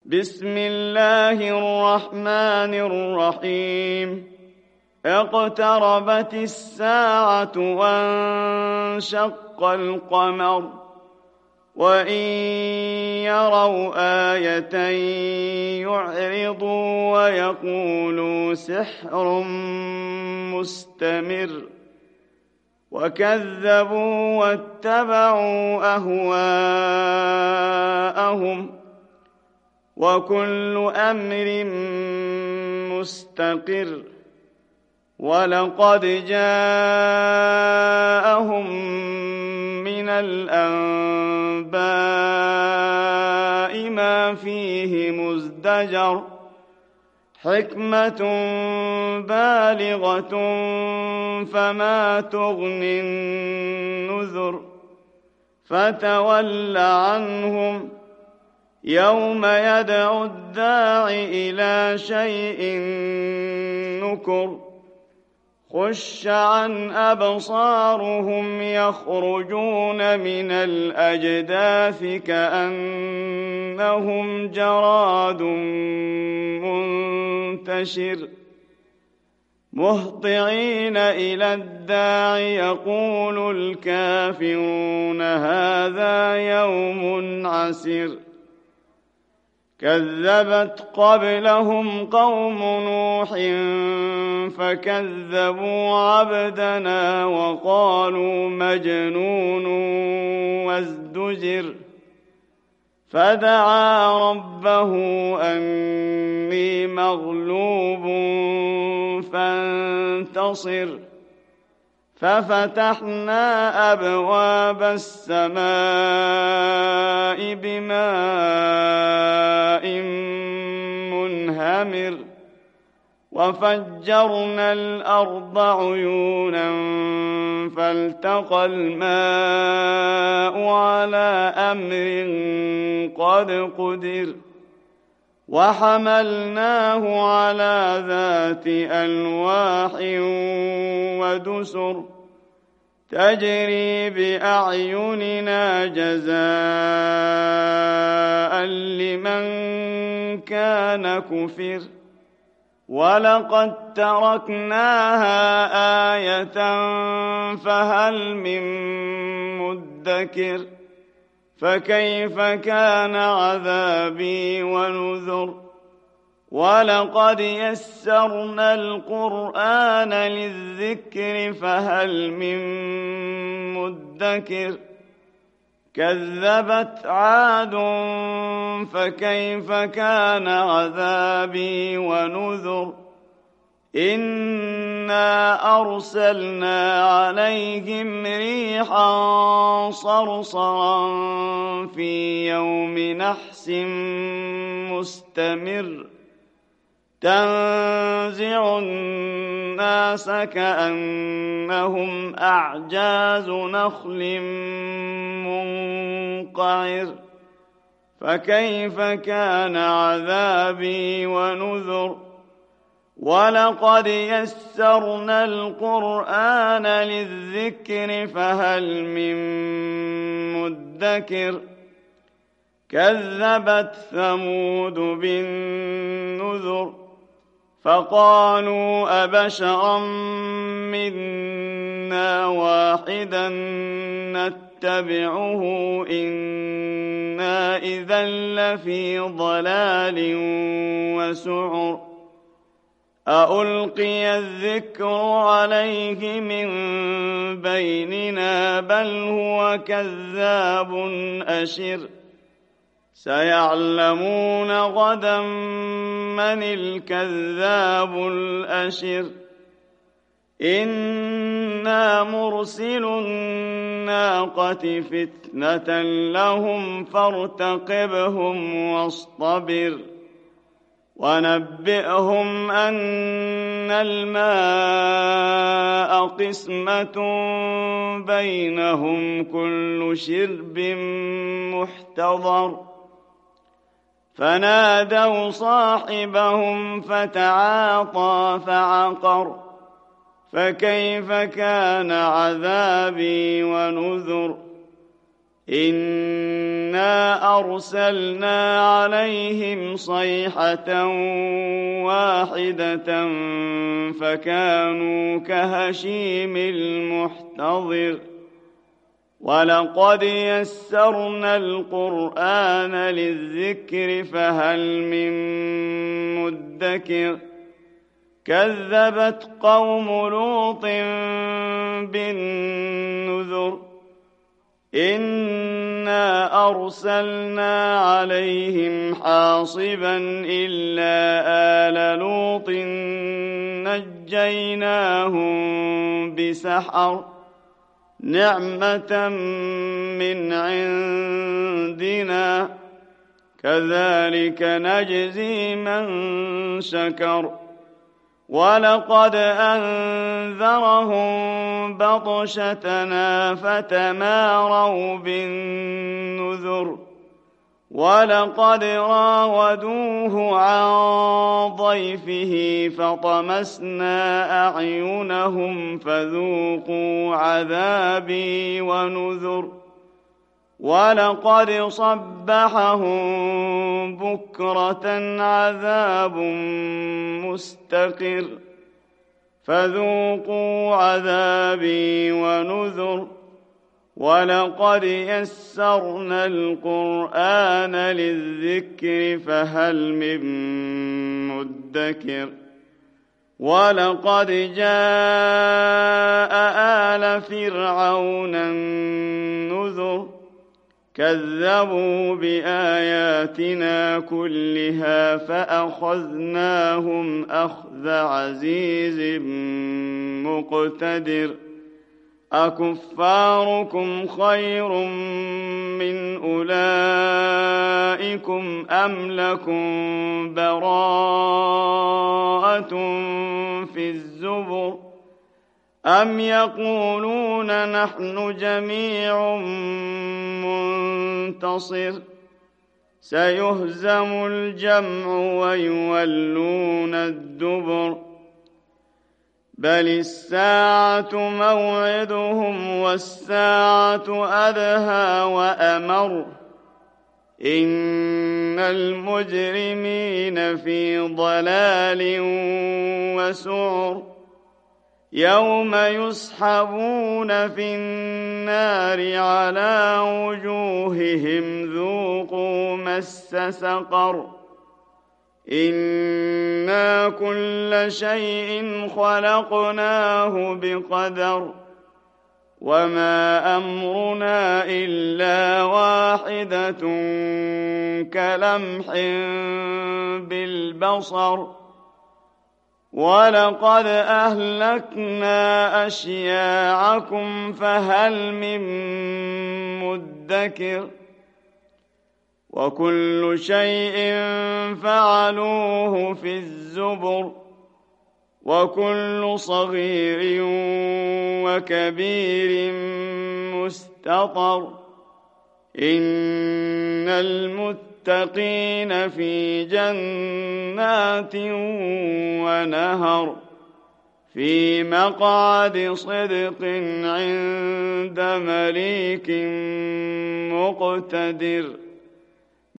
بسم الله الرحمن الرحيم اقتربت الساعة وانشق القمر وإن يروا آية يعرضوا ويقولوا سحر مستمر وكذبوا واتبعوا أهواءهم وكل أمر مستقر ولقد جاءهم من الأنباء ما فيه مزدجر حكمة بالغة فما تغني النذر فتول عنهم يوم يدعو الداع إلى شيء نكر خش عن أبصارهم يخرجون من الأجداث كأنهم جراد منتشر مهطعين إلى الداع يقول الكافرون هذا يوم عسر كذبت قبلهم قوم نوح فكذبوا عبدنا وقالوا مجنون وازدجر فدعا ربه أني مغلوب فانتصر ففتحنا أبواب السماء بماء منهمر وفجرنا الأرض عيونا فالتقى الماء على أمر قد قدر وحملناه على ذات ألواح ودسر تجري بأعيننا جزاء لمن كان كفر ولقد تركناها آية فهل من مدكر فكيف كان عذابي ونذر ولقد يسرنا القرآن للذكر فهل من مدكر كذبت عاد فكيف كان عذابي ونذر إنا أرسلنا عليهم ريحا صرصرا في يوم نحس مستمر تنزع الناس كأنهم أعجاز نخل منقعر فكيف كان عذابي ونذر ولقد يسرنا القرآن للذكر فهل من مدكر كذبت ثمود بالنذر فقالوا أبشرا منا واحدا نتبعه إنا إذا لفي ضلال وسعر أألقي الذكر عليه من بيننا بل هو كذاب أشر سيعلمون غدا من الكذاب الأشر إنا مرسل الناقة فتنة لهم فارتقبهم واصطبر ونبئهم أن الماء قسمة بينهم كل شرب محتضر فنادوا صاحبهم فتعاطى فعقر فكيف كان عذابي ونذر إنا أرسلنا عليهم صيحة واحدة فكانوا كهشيم المحتضر ولقد يسرنا القرآن للذكر فهل من مدكر كذبت قوم لوط بالنذر إنا أرسلنا عليهم حاصبا إلا آل لوط نجيناهم بسحر نعمة من عندنا كذلك نجزي من شكر ولقد أنذرهم بطشتنا فتماروا بالنذر ولقد راودوه عن ضيفه فطمسنا أعينهم فذوقوا عذابي ونذر ولقد صبحهم بكرة عذاب مستقر فذوقوا عذابي ونذر ولقد يسرنا القرآن للذكر فهل من مدكر ولقد جاء آل فرعون النذر كذبوا بآياتنا كلها فأخذناهم أخذ عزيز مقتدر أكفاركم خير من أولئكم أم لكم براءة في الزبر أم يقولون نحن جميع منتصر سيهزم الجمع ويولون الدبر بل الساعة موعدهم والساعة أدهى وأمر إن المجرمين في ضلال وسعر يوم يسحبون في النار على وجوههم ذوقوا مس سقر إنا كل شيء خلقناه بقدر وما أمرنا إلا واحدة كلمح بالبصر ولقد أهلكنا أشياعكم فهل من مدكر وكل شيء فعلوه في الزبر وكل صغير وكبير مستطر إن المتقين في جنات ونهر في مقعد صدق عند مليك مقتدر